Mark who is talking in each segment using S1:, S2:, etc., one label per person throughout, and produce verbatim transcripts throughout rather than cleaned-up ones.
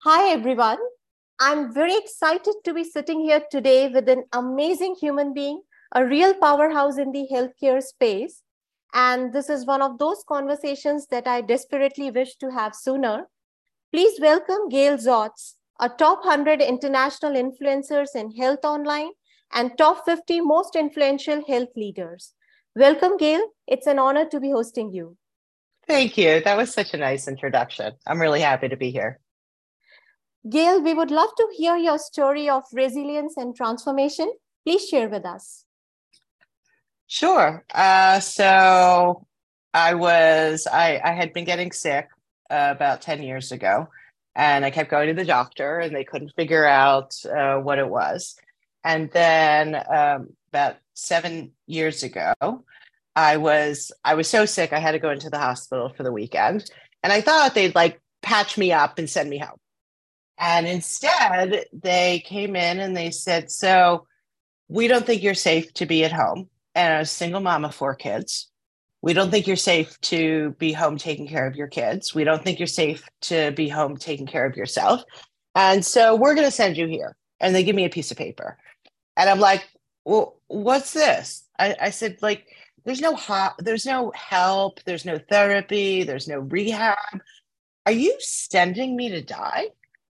S1: Hi, everyone. I'm very excited to be sitting here today with an amazing human being, a real powerhouse in the healthcare space. And this is one of those conversations that I desperately wish to have sooner. Please welcome Gail Zotz, a top one hundred international influencers in health online and top fifty most influential health leaders. Welcome, Gail. It's an honor to be hosting you.
S2: Thank you. That was such a nice introduction. I'm really happy to be here.
S1: Gail, we would love to hear your story of resilience and transformation. Please share with us.
S2: Sure. Uh, so I was, I, I had been getting sick uh, about ten years ago, and I kept going to the doctor, and they couldn't figure out uh, what it was. And then um, about seven years ago, I was, I was so sick, I had to go into the hospital for the weekend, and I thought they'd like patch me up and send me home. And instead, they came in and they said, "So we don't think you're safe to be at home." And I was a single mom of four kids. "We don't think you're safe to be home taking care of your kids. We don't think you're safe to be home taking care of yourself. And so we're going to send you here." And they give me a piece of paper. And I'm like, "Well, what's this?" I, I said, like, there's no ho- there's no help, there's no therapy, there's no rehab. Are you sending me to die?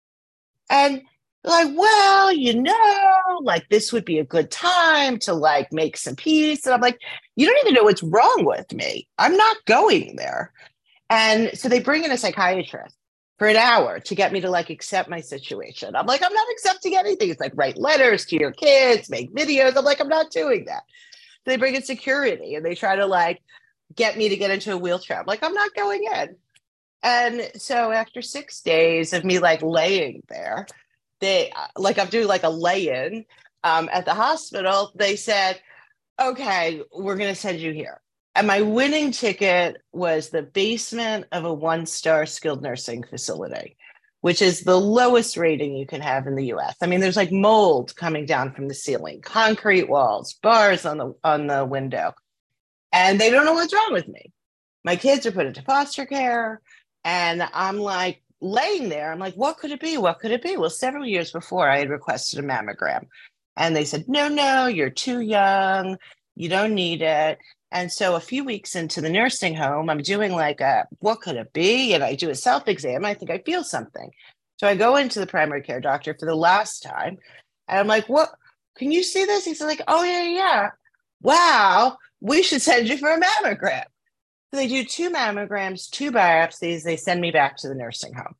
S2: And like, well, you know, like this would be a good time to like make some peace. And I'm like, you don't even know what's wrong with me. I'm not going there. And so they bring in a psychiatrist for an hour to get me to like accept my situation. I'm like, I'm not accepting anything. It's like write letters to your kids, make videos. I'm like, I'm not doing that. They bring in security and they try to like get me to get into a wheelchair. I'm like, I'm not going in. And so after six days of me like laying there, they like I'm doing like a lay-in um, at the hospital. They said, "Okay, we're going to send you here." And my winning ticket was the basement of a one-star skilled nursing facility, which is the lowest rating you can have in the U S. I mean, there's like mold coming down from the ceiling, concrete walls, bars on the on the window, and they don't know what's wrong with me. My kids are put into foster care, and I'm like laying there. I'm like, what could it be? What could it be? Well, several years before, I had requested a mammogram, and they said, no, no, you're too young. You don't need it. And so a few weeks into the nursing home, I'm doing like a, what could it be? And I do a self exam. I think I feel something. So I go into the primary care doctor for the last time, and I'm like, what? Can you see this? He's like, oh, yeah, yeah. Wow, we should send you for a mammogram. So they do two mammograms, two biopsies. They send me back to the nursing home.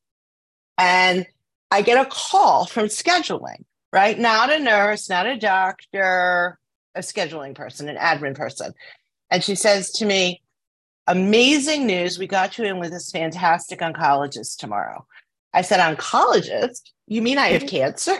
S2: And I get a call from scheduling, right? Not a nurse, not a doctor, a scheduling person, an admin person. And she says to me, "Amazing news. We got you in with this fantastic oncologist tomorrow." I said, "Oncologist? You mean I have cancer?"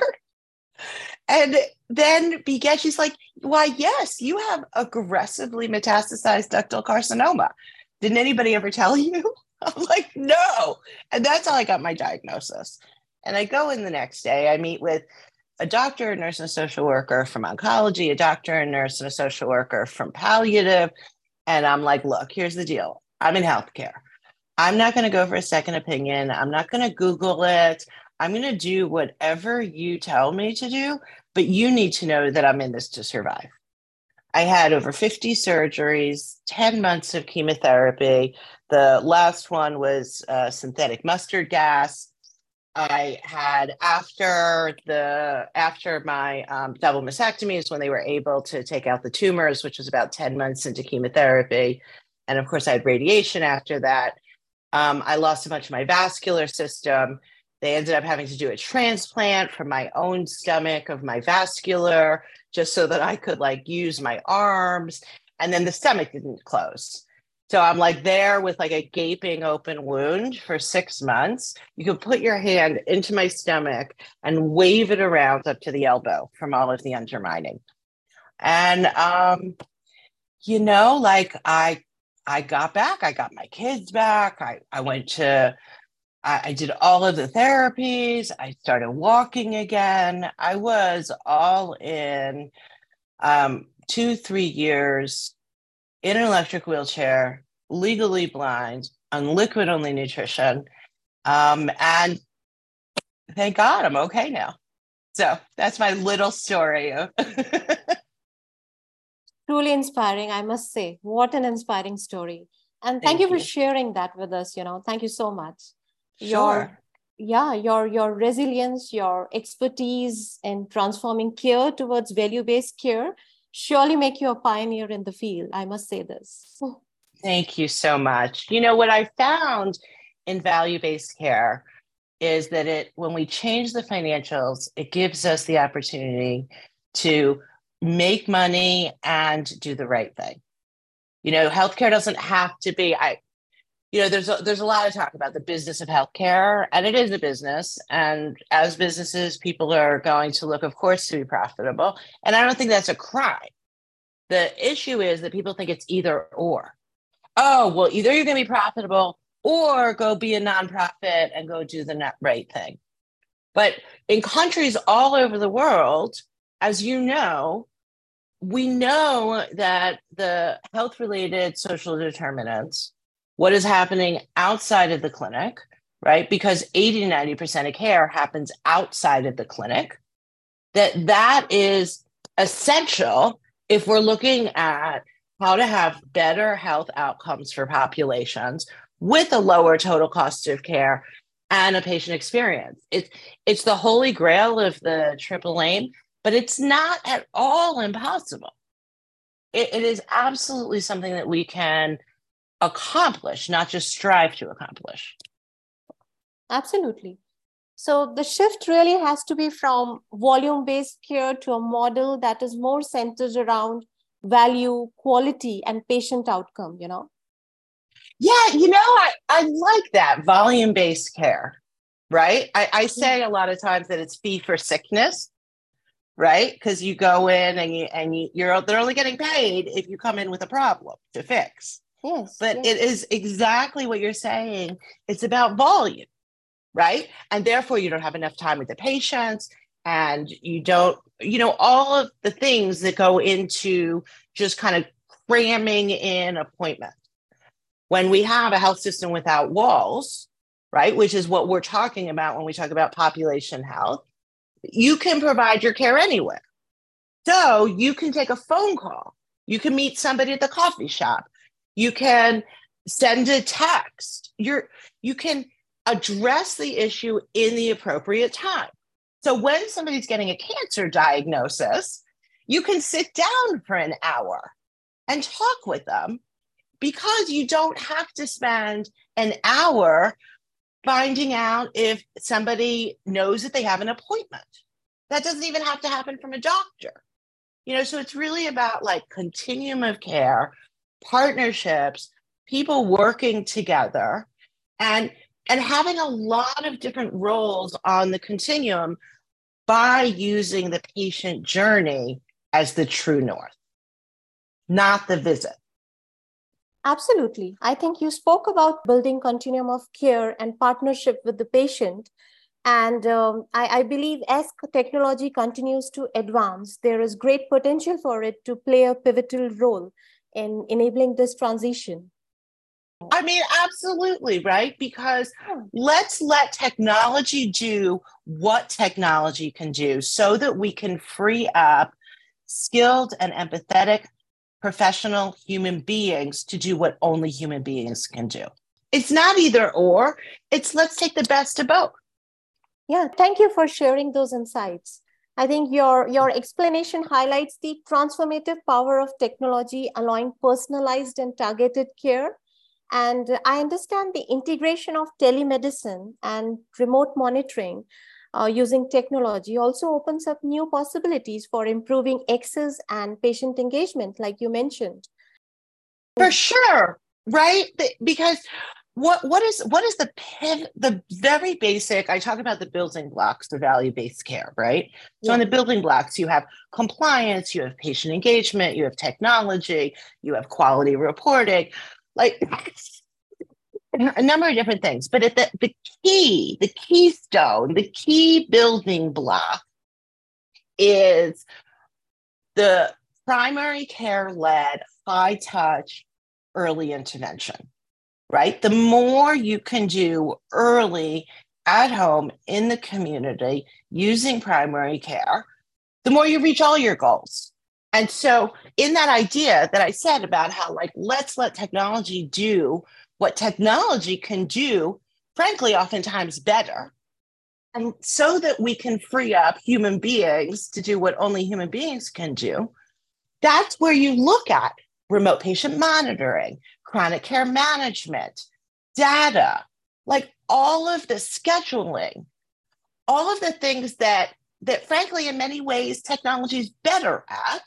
S2: And then began, she's like, "Why, yes, you have aggressively metastasized ductal carcinoma. Didn't anybody ever tell you?" I'm like, "No." And that's how I got my diagnosis. And I go in the next day, I meet with a doctor, a nurse, and a social worker from oncology, a doctor, a nurse, and a social worker from palliative. And I'm like, look, here's the deal. I'm in healthcare. I'm not going to go for a second opinion. I'm not going to Google it. I'm going to do whatever you tell me to do, but you need to know that I'm in this to survive. I had over fifty surgeries, ten months of chemotherapy. The last one was uh, synthetic mustard gas. I had after the after my um, double mastectomies when they were able to take out the tumors, which was about ten months into chemotherapy, and of course I had radiation after that. Um, I lost a bunch of my vascular system. They ended up having to do a transplant from my own stomach of my vascular just so that I could like use my arms. And then the stomach didn't close. So I'm like there with like a gaping open wound for six months. You could put your hand into my stomach and wave it around up to the elbow from all of the undermining. And, um, you know, like I I got back, I got my kids back. I, I went to, I, I did all of the therapies. I started walking again. I was all in um, two, three years in an electric wheelchair, legally blind, on liquid only nutrition. Um, and thank God I'm okay now. So that's my little story of
S1: Truly inspiring, I must say. What an inspiring story. And thank you
S2: thank
S1: for
S2: you.
S1: sharing that with us, you know. Thank you so much. Your
S2: Sure.
S1: yeah, your your resilience, your expertise in transforming care towards value-based care surely make you a pioneer in the field. I must say this.
S2: Thank you so much. You know, what I found in value-based care is that it, when we change the financials, it gives us the opportunity to make money and do the right thing. You know, healthcare doesn't have to be, I, you know, there's a, there's a lot of talk about the business of healthcare, and it is a business. And as businesses, people are going to look, of course, to be profitable. And I don't think that's a crime. The issue is that people think it's either or. Oh, well, either you're going to be profitable or go be a nonprofit and go do the net right thing. But in countries all over the world, as you know, we know that the health-related social determinants, what is happening outside of the clinic, right? Because eighty, ninety percent of care happens outside of the clinic, that that is essential if we're looking at how to have better health outcomes for populations with a lower total cost of care and a patient experience. It's, it's the holy grail of the triple aim, but it's not at all impossible. It, it is absolutely something that we can accomplish, not just strive to accomplish.
S1: Absolutely. So the shift really has to be from volume-based care to a model that is more centered around value, quality, and patient outcome, you know?
S2: Yeah, you know, I, I like that volume-based care, right? I, I say a lot of times that it's fee for sickness, right? Because you go in and you and you, you're they're only getting paid if you come in with a problem to fix.
S1: Yes.
S2: But
S1: yes.
S2: it is exactly what you're saying. It's about volume, right? And therefore you don't have enough time with the patients, and you don't, you know, all of the things that go into just kind of cramming in appointments. When we have a health system without walls, right, which is what we're talking about when we talk about population health, you can provide your care anywhere. So you can take a phone call. You can meet somebody at the coffee shop. You can send a text. You're, you can address the issue in the appropriate time. So when somebody's getting a cancer diagnosis, you can sit down for an hour and talk with them, because you don't have to spend an hour finding out if somebody knows that they have an appointment. That doesn't even have to happen from a doctor. You know, so it's really about like continuum of care, partnerships, people working together, and and having a lot of different roles on the continuum by using the patient journey as the true north, not the visit.
S1: Absolutely. I think you spoke about building continuum of care and partnership with the patient. And um, I, I believe as technology continues to advance, there is great potential for it to play a pivotal role in enabling this transition.
S2: I mean, absolutely, right? Because let's let technology do what technology can do so that we can free up skilled and empathetic professional human beings to do what only human beings can do. It's not either or, it's let's take the best of both.
S1: Yeah, thank you for sharing those insights. I think your, your explanation highlights the transformative power of technology, allowing personalized and targeted care. And I understand the integration of telemedicine and remote monitoring uh, using technology also opens up new possibilities for improving access and patient engagement, like you mentioned.
S2: For sure, right? Because what what is what is the piv- the very basic? I talk about the building blocks, the value-based care, right? So, yeah. On the building blocks, you have compliance, you have patient engagement, you have technology, you have quality reporting, like a number of different things. But at the the key, the keystone, the key building block is the primary care-led, high-touch, early intervention, right? The more you can do early at home in the community using primary care, the more you reach all your goals. And so in that idea that I said about how, like, let's let technology do what technology can do, frankly, oftentimes better. And so that we can free up human beings to do what only human beings can do, that's where you look at remote patient monitoring, chronic care management, data, like all of the scheduling, all of the things that, that frankly, in many ways, technology is better at,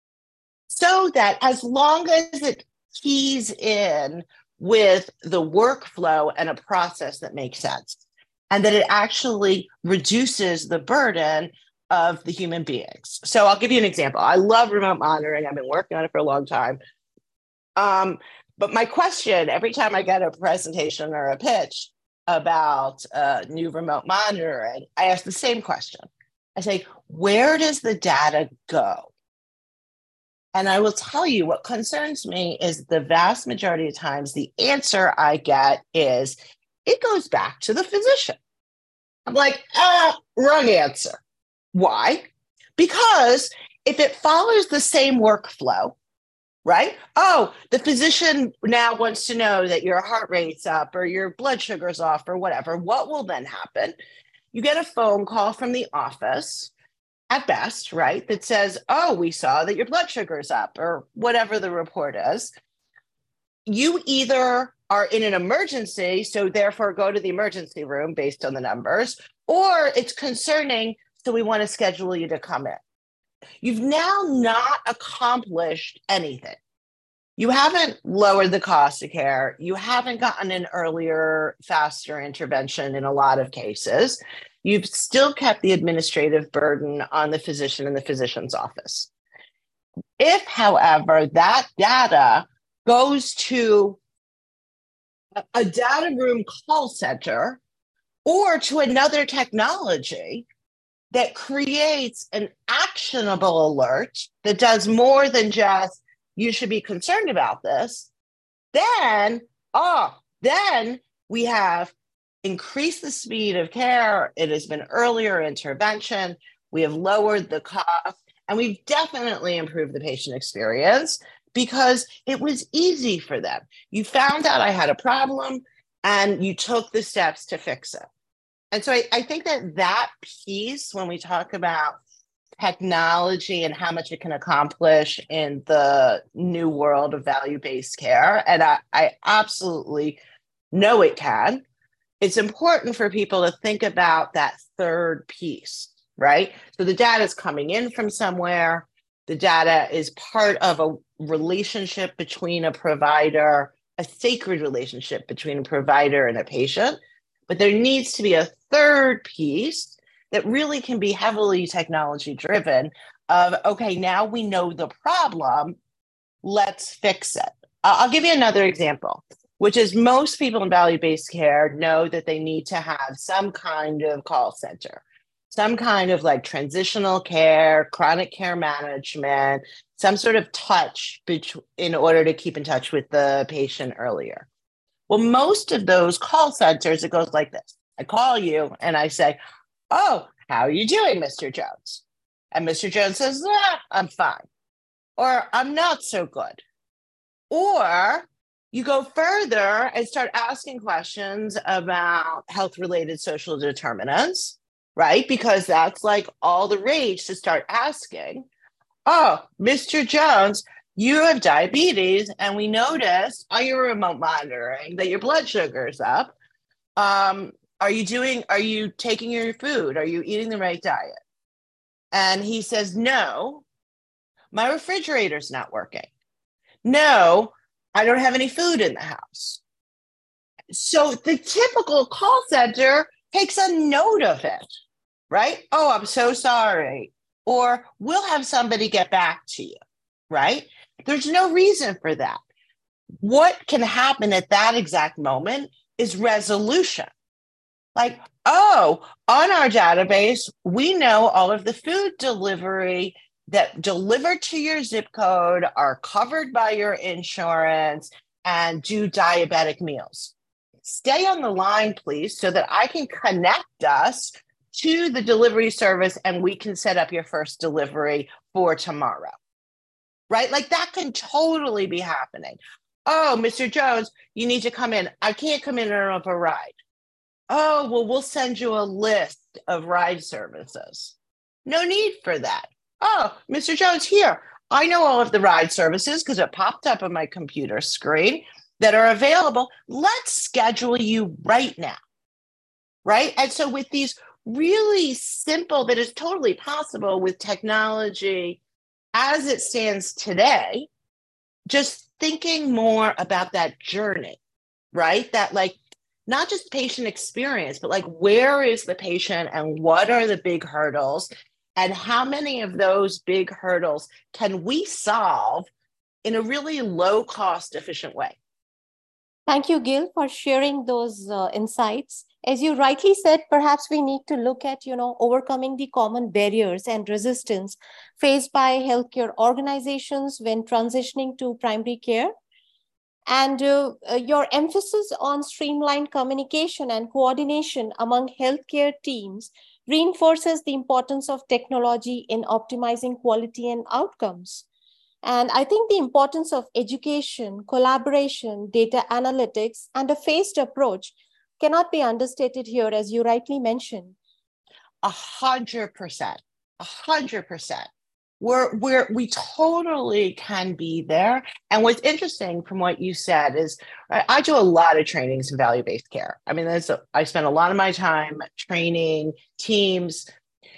S2: so that as long as it keys in with the workflow and a process that makes sense, and that it actually reduces the burden of the human beings. So I'll give you an example. I love remote monitoring. I've been working on it for a long time. Um, but my question, every time I get a presentation or a pitch about uh, new remote monitoring, I ask the same question. I say, where does the data go? And I will tell you what concerns me is the vast majority of times the answer I get is, it goes back to the physician. I'm like, ah, wrong answer. Why? Because if it follows the same workflow, right? Oh, the physician now wants to know that your heart rate's up or your blood sugar's off or whatever. What will then happen? You get a phone call from the office, at best, right? That says, oh, we saw that your blood sugar's up or whatever the report is. You either are in an emergency, so therefore go to the emergency room based on the numbers, or it's concerning, so we want to schedule you to come in. You've now not accomplished anything. You haven't lowered the cost of care. You haven't gotten an earlier, faster intervention in a lot of cases. You've still kept the administrative burden on the physician and the physician's office. If, however, that data goes to a data room call center or to another technology that creates an actionable alert that does more than just, you should be concerned about this, then, oh, then we have increased the speed of care. It has been earlier intervention. We have lowered the cost, and we've definitely improved the patient experience because it was easy for them. You found out I had a problem and you took the steps to fix it. And so I, I think that that piece, when we talk about technology and how much it can accomplish in the new world of value-based care, and I, I absolutely know it can, it's important for people to think about that third piece, right? So the data is coming in from somewhere. The data is part of a relationship between a provider, a sacred relationship between a provider and a patient. But there needs to be a third piece that really can be heavily technology driven of, okay, now we know the problem, let's fix it. I'll give you another example, which is most people in value-based care know that they need to have some kind of call center, some kind of like transitional care, chronic care management, some sort of touch in order to keep in touch with the patient earlier. Well, most of those call centers, it goes like this. I call you and I say, oh, how are you doing, Mister Jones? And Mister Jones says, ah, I'm fine. Or I'm not so good. Or you go further and start asking questions about health-related social determinants, right? Because that's like all the rage to start asking. Oh, Mister Jones, you have diabetes, and we noticed on your remote monitoring that your blood sugar is up. Um, are you doing, are you taking your food? Are you eating the right diet? And he says, no, my refrigerator's not working. No, I don't have any food in the house. So the typical call center takes a note of it, right? Oh, I'm so sorry. Or we'll have somebody get back to you, right? There's no reason for that. What can happen at that exact moment is resolution. Like, oh, on our database, we know all of the food delivery that delivered to your zip code are covered by your insurance and do diabetic meals. stay on the line, please, so that I can connect us to the delivery service and we can set up your first delivery for tomorrow, right? Like that can totally be happening. Oh, Mister Jones, you need to come in. I can't come in and have a ride. Oh, well, we'll send you a list of ride services. No need for that. Oh, Mister Jones, here, I know all of the ride services because it popped up on my computer screen that are available. Let's schedule you right now, right? And so with these really simple, that is totally possible with technology as it stands today, just thinking more about that journey, right? That like, not just patient experience, but like, where is the patient and what are the big hurdles? And how many of those big hurdles can we solve in a really low cost, efficient way?
S1: Thank you, Gil, for sharing those uh, insights. As you rightly said, perhaps we need to look at, you know, overcoming the common barriers and resistance faced by healthcare organizations when transitioning to primary care. And uh, uh, your emphasis on streamlined communication and coordination among healthcare teams reinforces the importance of technology in optimizing quality and outcomes. And I think the importance of education, collaboration, data analytics, and a phased approach cannot be understated here, as you rightly mentioned.
S2: A hundred percent, a hundred percent. We're, we're, we totally can be there. And what's interesting from what you said is I, I do a lot of trainings in value-based care. I mean, that's a, I spend a lot of my time training teams.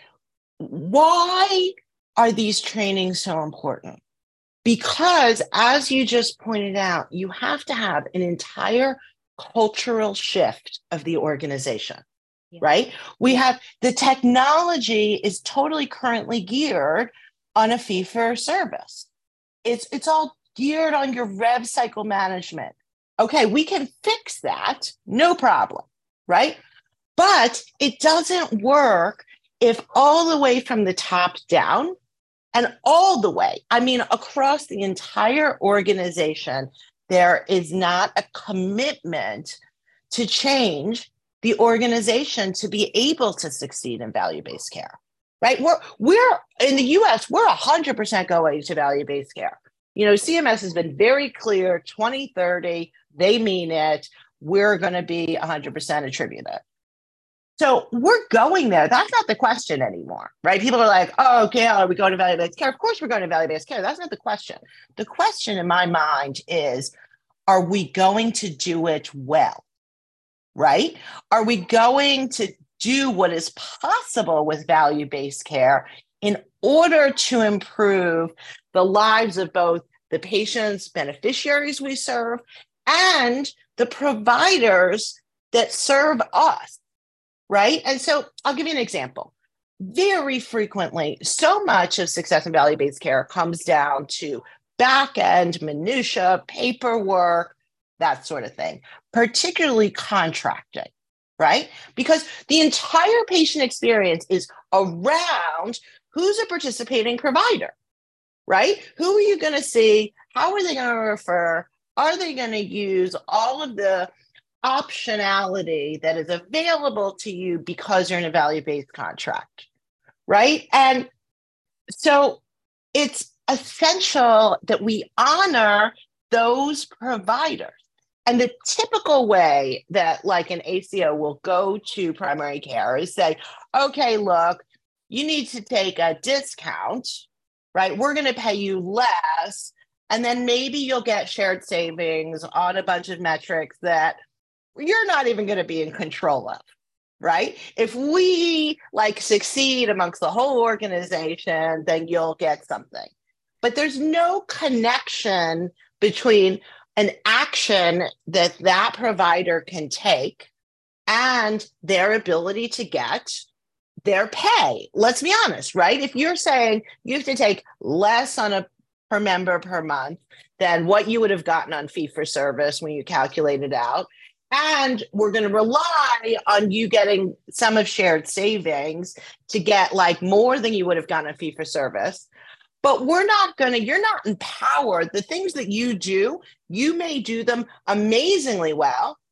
S2: Why are these trainings so important? Because as you just pointed out, you have to have an entire cultural shift of the organization, yeah. Right? We have the technology is totally currently geared on a fee for service. It's, it's all geared on your rev cycle management. Okay, we can fix that, no problem, right? But it doesn't work if all the way from the top down and all the way, I mean, across the entire organization, there is not a commitment to change the organization to be able to succeed in value-based care, right? We're, we're in the U S, we're one hundred percent going to value-based care. You know, C M S has been very clear, twenty thirty, they mean it. We're going to be one hundred percent attributed. So we're going there. That's not the question anymore, right? People are like, oh, okay, are we going to value-based care? Of course we're going to value-based care. That's not the question. The question in my mind is, are we going to do it well, right? Are we going to do what is possible with value-based care in order to improve the lives of both the patients, beneficiaries we serve, and the providers that serve us? Right? And so I'll give you an example. Very frequently, so much of success in value-based care comes down to back-end minutia, paperwork, that sort of thing, particularly contracting, right? Because the entire patient experience is around who's a participating provider, right? Who are you going to see? How are they going to refer? Are they going to use all of the optionality that is available to you because you're in a value-based contract, right? And so it's essential that we honor those providers. And the typical way that like an A C O will go to primary care is say, okay, look, you need to take a discount, right? We're going to pay you less. And then maybe you'll get shared savings on a bunch of metrics that you're not even going to be in control of, right? If we like succeed amongst the whole organization, then you'll get something. But there's no connection between an action that that provider can take and their ability to get their pay. Let's be honest, right? If you're saying you have to take less on a per member per month than what you would have gotten on fee for service when you calculate it out, and we're going to rely on you getting some of shared savings to get like more than you would have gotten a fee for service. But we're not going to, you're not empowered. The things that you do, you may do them amazingly well,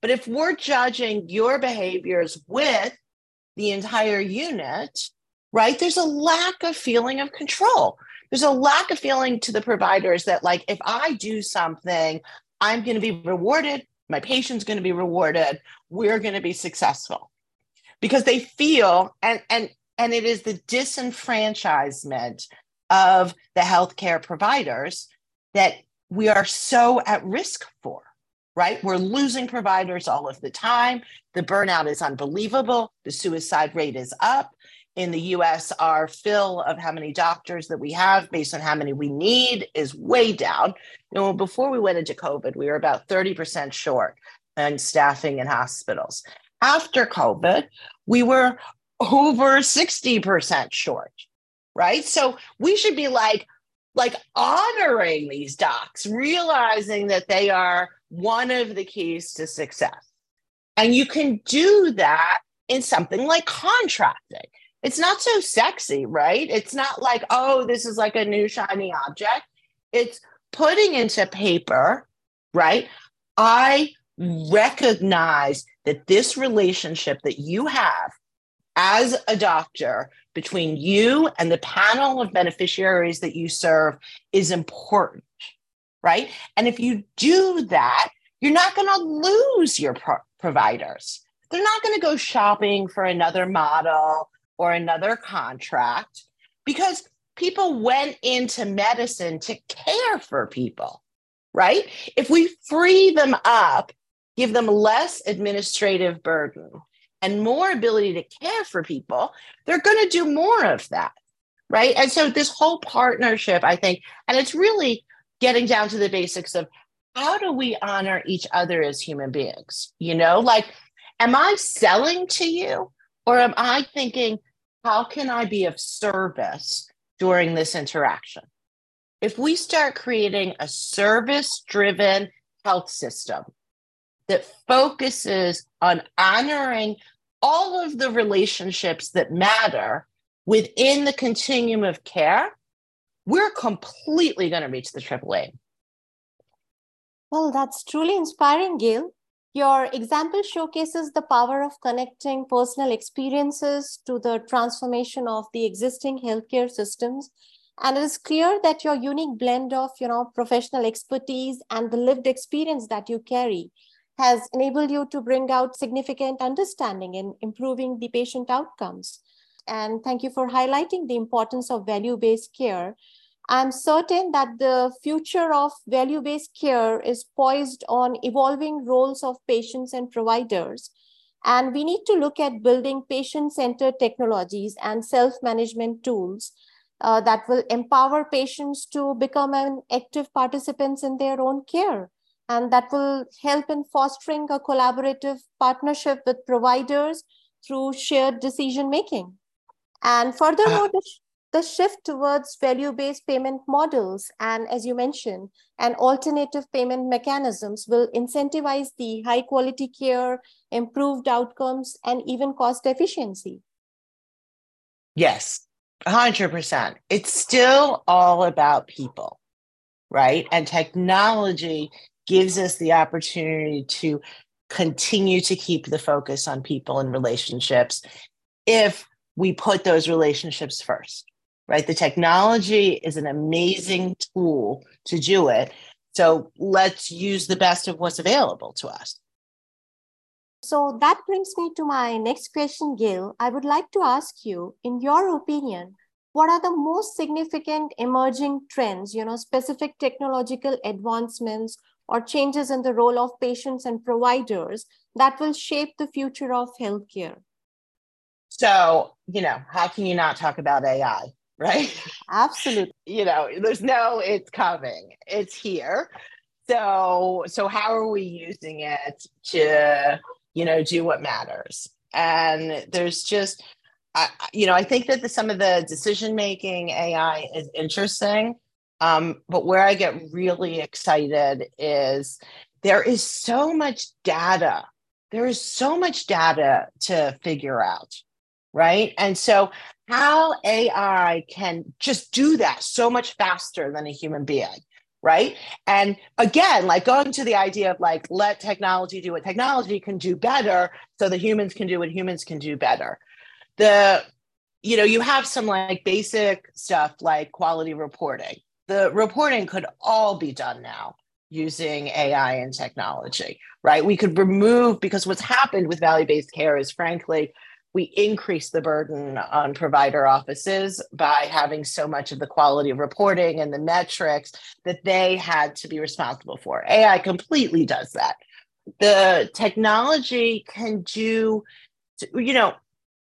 S2: But if we're judging your behaviors with the entire unit, right, there's a lack of feeling of control. There's a lack of feeling to the providers that, like, if I do something, I'm going to be rewarded. My patient's going to be rewarded. We're going to be successful, because they feel, and and and it is the disenfranchisement of the healthcare providers that we are so at risk for, right? We're losing providers all of the time. The burnout is unbelievable. The suicide rate is up. In the U S, our fill of how many doctors that we have based on how many we need is way down. You know, before we went into COVID, we were about thirty percent short in staffing in hospitals. After COVID, we were over sixty percent short, right? So we should be like, like honoring these docs, realizing that they are one of the keys to success. And you can do that in something like contracting. It's not so sexy, right? It's not like, oh, this is like a new shiny object. It's putting into paper, right? I recognize that this relationship that you have as a doctor between you and the panel of beneficiaries that you serve is important, right? And if you do that, you're not going to lose your pro- providers. They're not going to go shopping for another model or another contract, because people went into medicine to care for people, right? If we free them up, give them less administrative burden and more ability to care for people, they're going to do more of that, right? And so this whole partnership, I think, and it's really getting down to the basics of how do we honor each other as human beings? You know, like, am I selling to you, or am I thinking, how can I be of service during this interaction? If we start creating a service-driven health system that focuses on honoring all of the relationships that matter within the continuum of care, we're completely going to reach the triple aim.
S1: Well, that's truly inspiring, Gail. Your example showcases the power of connecting personal experiences to the transformation of the existing healthcare systems. And it is clear that your unique blend of, you know, professional expertise and the lived experience that you carry has enabled you to bring out significant understanding in improving the patient outcomes. And thank you for highlighting the importance of value-based care. I'm certain that the future of value-based care is poised on evolving roles of patients and providers. And we need to look at building patient-centered technologies and self-management tools uh, that will empower patients to become an active participants in their own care. And that will help in fostering a collaborative partnership with providers through shared decision-making. And furthermore, uh, the The shift towards value-based payment models and, as you mentioned, and alternative payment mechanisms will incentivize the high-quality care, improved outcomes, and even cost efficiency.
S2: Yes, one hundred percent. It's still all about people, right? And technology gives us the opportunity to continue to keep the focus on people and relationships if we put those relationships first. Right? The technology is an amazing tool to do it. So let's use the best of what's available to us.
S1: So that brings me to my next question, Gail. I would like to ask you, in your opinion, what are the most significant emerging trends, you know, specific technological advancements or changes in the role of patients and providers that will shape the future of healthcare?
S2: So, you know, how can you not talk about A I? Right?
S1: Absolutely.
S2: You know, there's no, it's coming, it's here. So, so how are we using it to, you know, do what matters? And there's just, I, you know, I think that the, some of the decision-making A I is interesting. Um, but where I get really excited is there is so much data. There is so much data to figure out. Right. And so how A I can just do that so much faster than a human being, right? And again, like going to the idea of like, let technology do what technology can do better so that humans can do what humans can do better. The, you know, you have some like basic stuff like quality reporting. The reporting could all be done now using A I and technology, right? We could remove, because what's happened with value-based care is frankly, we increase the burden on provider offices by having so much of the quality of reporting and the metrics that they had to be responsible for. A I completely does that. The technology can do, you know,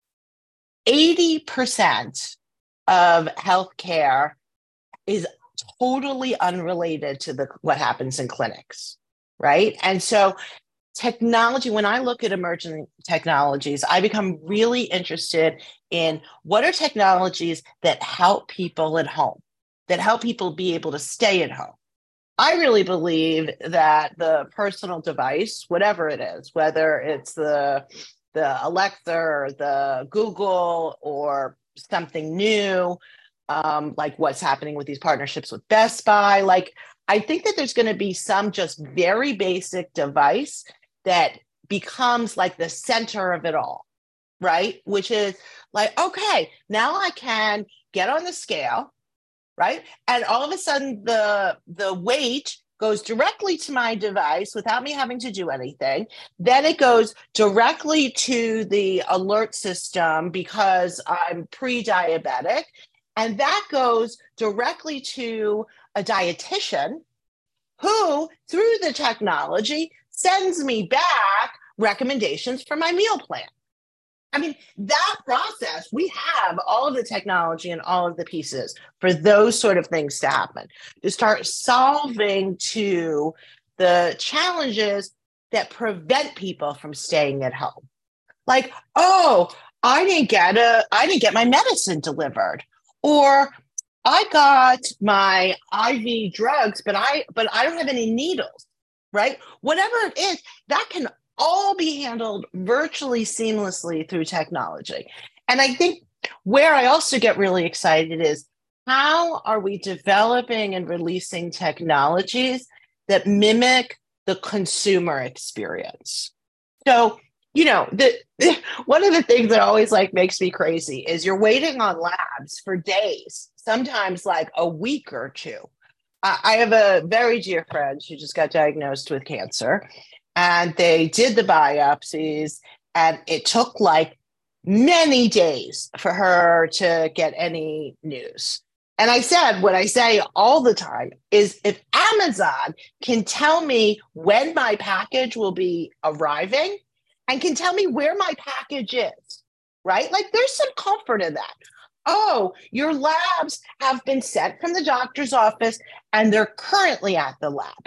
S2: eighty percent of healthcare is totally unrelated to the what happens in clinics, right? And so technology, when I look at emerging technologies, I become really interested in what are technologies that help people at home, that help people be able to stay at home. I really believe that the personal device, whatever it is, whether it's the, the Alexa or the Google or something new, um, like what's happening with these partnerships with Best Buy, like I think that there's going to be some just very basic device that becomes like the center of it all, right? Which is like, okay, now I can get on the scale, right? And all of a sudden the, the weight goes directly to my device without me having to do anything. Then it goes directly to the alert system because I'm pre-diabetic. And that goes directly to a dietitian who, through the technology, sends me back recommendations for my meal plan. I mean, that process, we have all of the technology and all of the pieces for those sort of things to happen, to start solving to the challenges that prevent people from staying at home. Like, oh, I didn't get a, I didn't get my medicine delivered, or I got my I V drugs, but I, but I don't have any needles. Right? Whatever it is, that can all be handled virtually seamlessly through technology. And I think where I also get really excited is how are we developing and releasing technologies that mimic the consumer experience? So, you know, the, one of the things that always like makes me crazy is you're waiting on labs for days, sometimes like a week or two. I have a very dear friend who just got diagnosed with cancer, and they did the biopsies, and it took like many days for her to get any news. And I said, what I say all the time is if Amazon can tell me when my package will be arriving and can tell me where my package is, right? Like there's some comfort in that. Oh, your labs have been sent from the doctor's office and they're currently at the lab.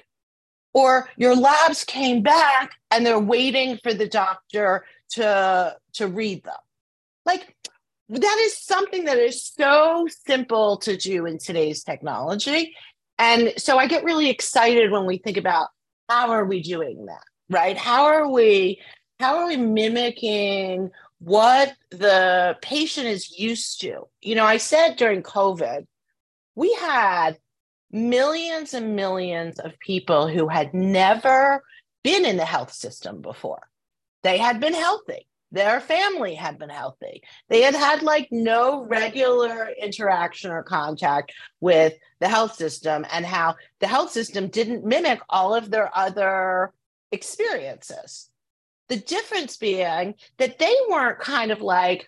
S2: Or your labs came back and they're waiting for the doctor to, to read them. Like that is something that is so simple to do in today's technology. And so I get really excited when we think about how are we doing that, right? How are we, how are we mimicking what the patient is used to? You know, I said during COVID, we had millions and millions of people who had never been in the health system before. They had been healthy. Their family had been healthy. They had had like no regular interaction or contact with the health system, and how the health system didn't mimic all of their other experiences. The difference being that they weren't kind of like,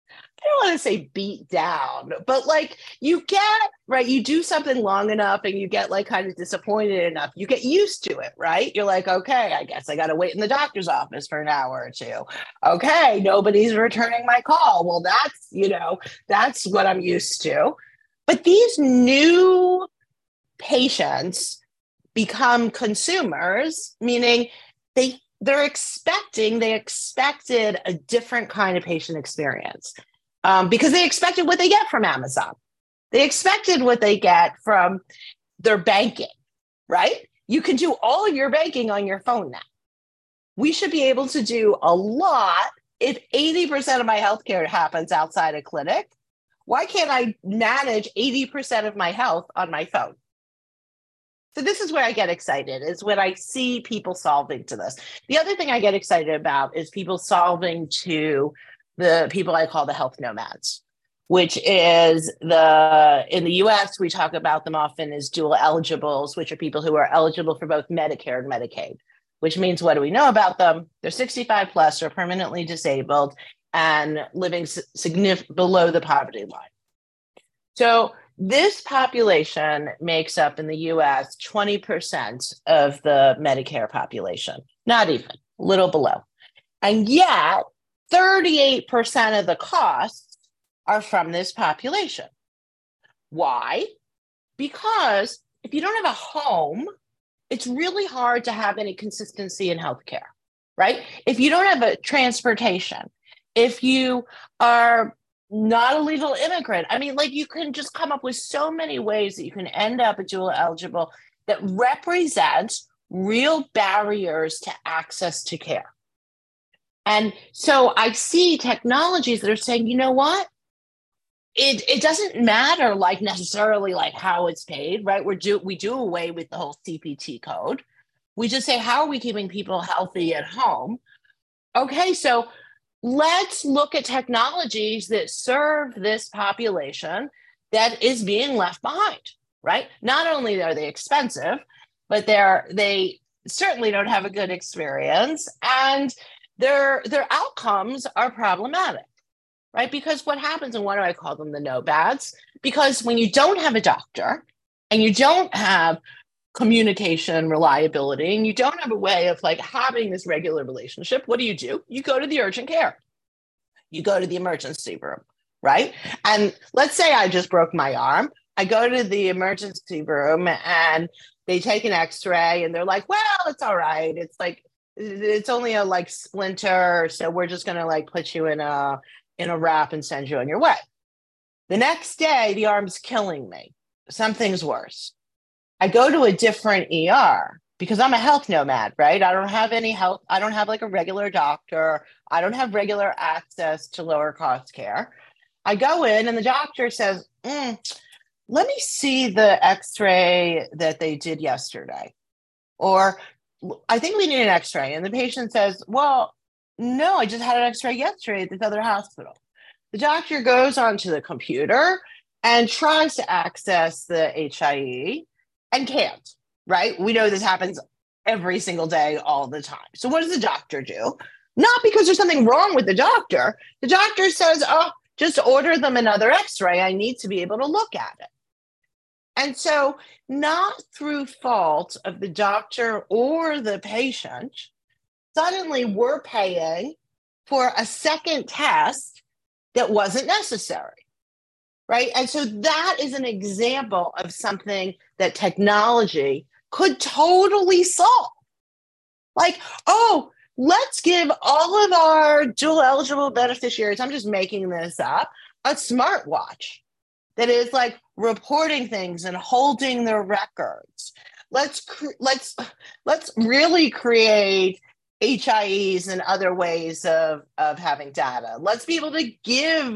S2: I don't want to say beat down, but like you get, right, you do something long enough and you get like kind of disappointed enough, you get used to it, right? You're like, okay, I guess I got to wait in the doctor's office for an hour or two. Okay, nobody's returning my call. Well, that's, you know, that's what I'm used to. But these new patients become consumers, meaning they they're expecting, they expected a different kind of patient experience um, because they expected what they get from Amazon. They expected what they get from their banking, right? You can do all of your banking on your phone now. We should be able to do a lot. If eighty percent of my healthcare happens outside a clinic, why can't I manage eighty percent of my health on my phone? So this is where I get excited, is when I see people solving to this. The other thing I get excited about is people solving to the people I call the health nomads, which is the, in the U S, we talk about them often as dual eligibles, which are people who are eligible for both Medicare and Medicaid, which means, what do we know about them? They're sixty-five plus or permanently disabled and living significantly below the poverty line. So this population makes up in the U S twenty percent of the Medicare population, not even, a little below. And yet thirty-eight percent of the costs are from this population. Why? Because if you don't have a home, it's really hard to have any consistency in healthcare, right? If you don't have a transportation, if you are not a legal immigrant, I mean, like, you can just come up with so many ways that you can end up a dual eligible that represents real barriers to access to care. And so I see technologies that are saying, you know what? It, it doesn't matter like necessarily like how it's paid, right? We're do, we do away with the whole C P T code. We just say, how are we keeping people healthy at home? Okay, so let's look at technologies that serve this population that is being left behind, right? Not only are they expensive, but they're they certainly don't have a good experience, and their their outcomes are problematic, right? Because what happens, and why do I call them the no-bads? Because when you don't have a doctor and you don't have communication reliability and you don't have a way of like having this regular relationship, what do you do? You go to the urgent care. You go to the emergency room, right? And let's say I just broke my arm. I go to the emergency room and they take an x-ray and they're like, well, it's all right. It's like, it's only a like splinter. So we're just going to like put you in a, in a wrap and send you on your way. The next day, the arm's killing me. Something's worse. I go to a different E R because I'm a health nomad, right? I don't have any health. I don't have like a regular doctor. I don't have regular access to lower cost care. I go in and the doctor says, mm, let me see the x-ray that they did yesterday. Or I think we need an x-ray. And the patient says, well, no, I just had an x-ray yesterday at this other hospital. The doctor goes onto the computer and tries to access the H I E and can't, right? We know this happens every single day, all the time. So what does the doctor do? Not because there's something wrong with the doctor. The doctor says, oh, just order them another x-ray. I need to be able to look at it. And so not through fault of the doctor or the patient, suddenly we're paying for a second test that wasn't necessary. Right. And so that is an example of something that technology could totally solve. Like, oh, let's give all of our dual eligible beneficiaries, I'm just making this up, a smartwatch that is like reporting things and holding their records. Let's cr- let's let's really create H I Es and other ways of, of having data. Let's be able to give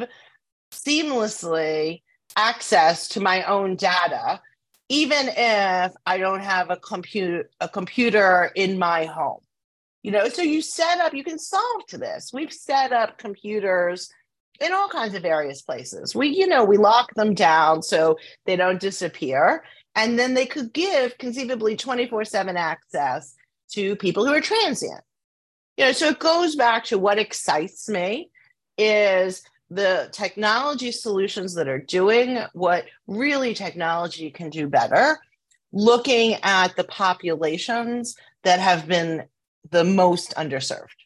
S2: seamlessly access to my own data, even if I don't have a compute a computer in my home. You know, so you set up, you can solve to this. We've set up computers in all kinds of various places. We, you know, we lock them down so they don't disappear. And then they could give conceivably twenty-four seven access to people who are transient. You know, so it goes back to what excites me is the technology solutions that are doing what really technology can do better, looking at the populations that have been the most underserved.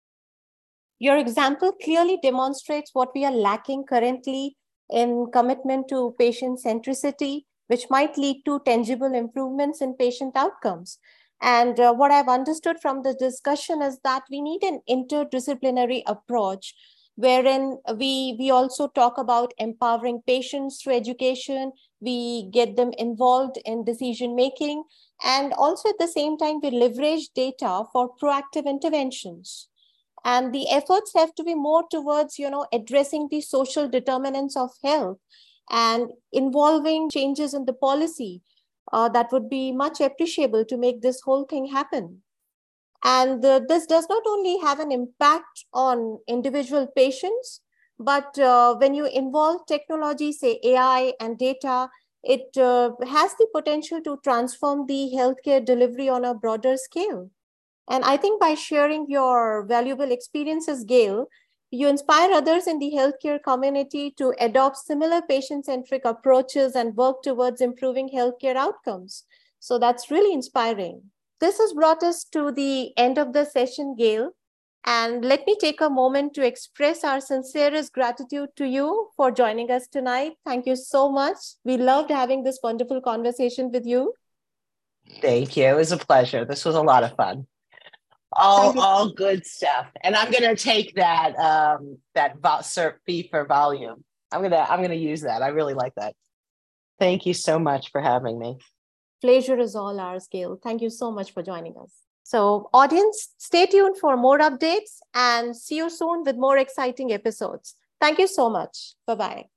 S1: Your example clearly demonstrates what we are lacking currently in commitment to patient centricity, which might lead to tangible improvements in patient outcomes. And uh, what I've understood from the discussion is that we need an interdisciplinary approach wherein we, we also talk about empowering patients through education, we get them involved in decision-making, and also at the same time, we leverage data for proactive interventions. And the efforts have to be more towards, you know, addressing the social determinants of health and involving changes in the policy uh, that would be much appreciable to make this whole thing happen. And uh, this does not only have an impact on individual patients, but uh, when you involve technology, say A I and data, it uh, has the potential to transform the healthcare delivery on a broader scale. And I think by sharing your valuable experiences, Gail, you inspire others in the healthcare community to adopt similar patient-centric approaches and work towards improving healthcare outcomes. So that's really inspiring. This has brought us to the end of the session, Gail. And let me take a moment to express our sincerest gratitude to you for joining us tonight. Thank you so much. We loved having this wonderful conversation with you.
S2: Thank you. It was a pleasure. This was a lot of fun. All, all good stuff. And I'm going to take that um, that fee for volume. I'm going to I'm going to use that. I really like that. Thank you so much for having me.
S1: Pleasure is all ours, Gail. Thank you so much for joining us. So audience, stay tuned for more updates and see you soon with more exciting episodes. Thank you so much. Bye-bye.